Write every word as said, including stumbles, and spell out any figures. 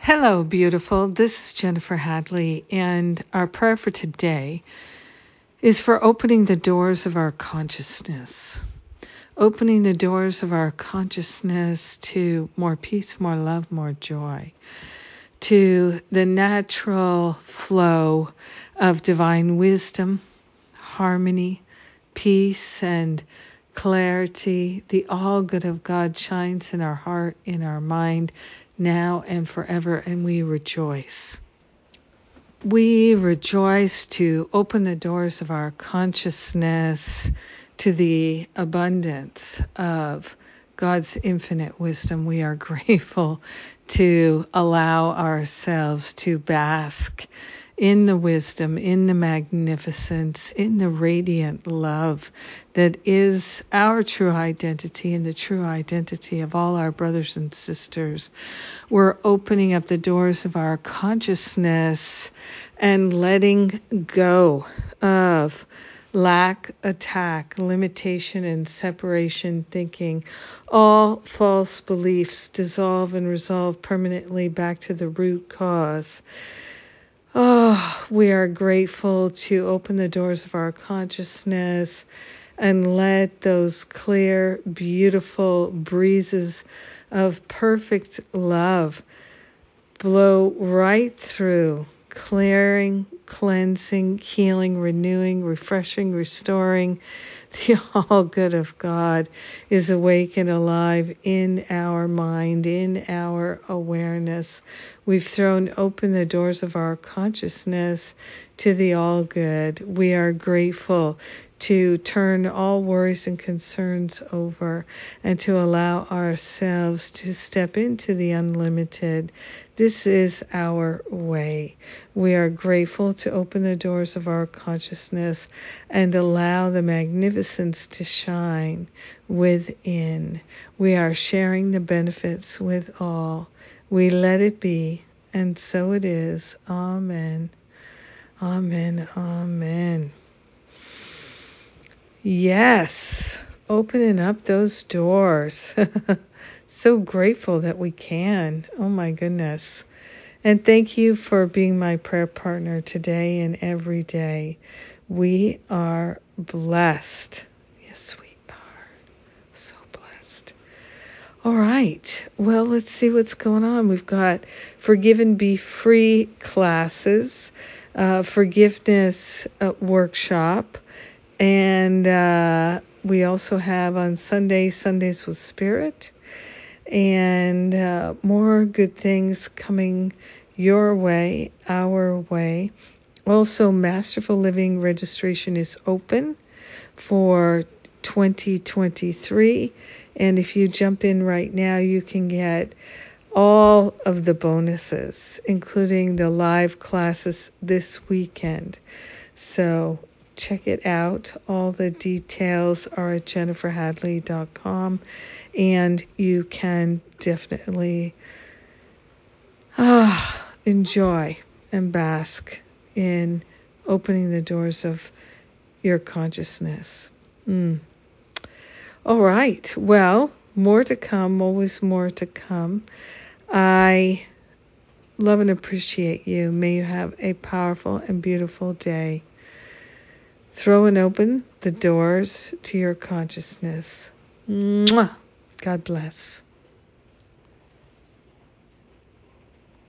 Hello, beautiful. This is Jennifer Hadley, and our prayer for today is for opening the doors of our consciousness. Opening the doors of our consciousness to more peace, more love, more joy, to the natural flow of divine wisdom, harmony, peace, and clarity. The all good of God shines in our heart, in our mind, now and forever, and we rejoice. We rejoice to open the doors of our consciousness to the abundance of God's infinite wisdom. We are grateful to allow ourselves to bask in the wisdom, in the magnificence, in the radiant love that is our true identity and the true identity of all our brothers and sisters. We're opening up the doors of our consciousness and letting go of lack, attack, limitation, and separation thinking. All false beliefs dissolve and resolve permanently back to the root cause. Oh, we are grateful to open the doors of our consciousness and let those clear, beautiful breezes of perfect love blow right through, clearing, cleansing, healing, renewing, refreshing, restoring. The all good of God is awake and alive in our mind, in our awareness. We've thrown open the doors of our consciousness to the all good. We are grateful to turn all worries and concerns over and to allow ourselves to step into the unlimited. This is our way. We are grateful to open the doors of our consciousness and allow the magnificence to shine within. We are sharing the benefits with all. We let it be, and so it is. Amen. Amen. Amen. Yes, opening up those doors. So grateful that we can. Oh my goodness. And thank you for being my prayer partner today and every day. We are blessed. Yes, we are. So blessed. All right. Well, let's see what's going on. We've got Forgive and Be Free classes, uh, forgiveness uh, workshop, and uh, we also have on Sundays, Sundays with Spirit, and uh, more good things coming your way, our way. Also, Masterful Living registration is open for twenty twenty-three, and if you jump in right now, you can get all of the bonuses, including the live classes this weekend. So check it out. All the details are at jennifer hadley dot com, and you can definitely ah, enjoy and bask in opening the doors of your consciousness. Mm. All right. Well, more to come, always more to come. I love and appreciate you. May you have a powerful and beautiful day. Throw and open the doors to your consciousness. Mwah. God bless.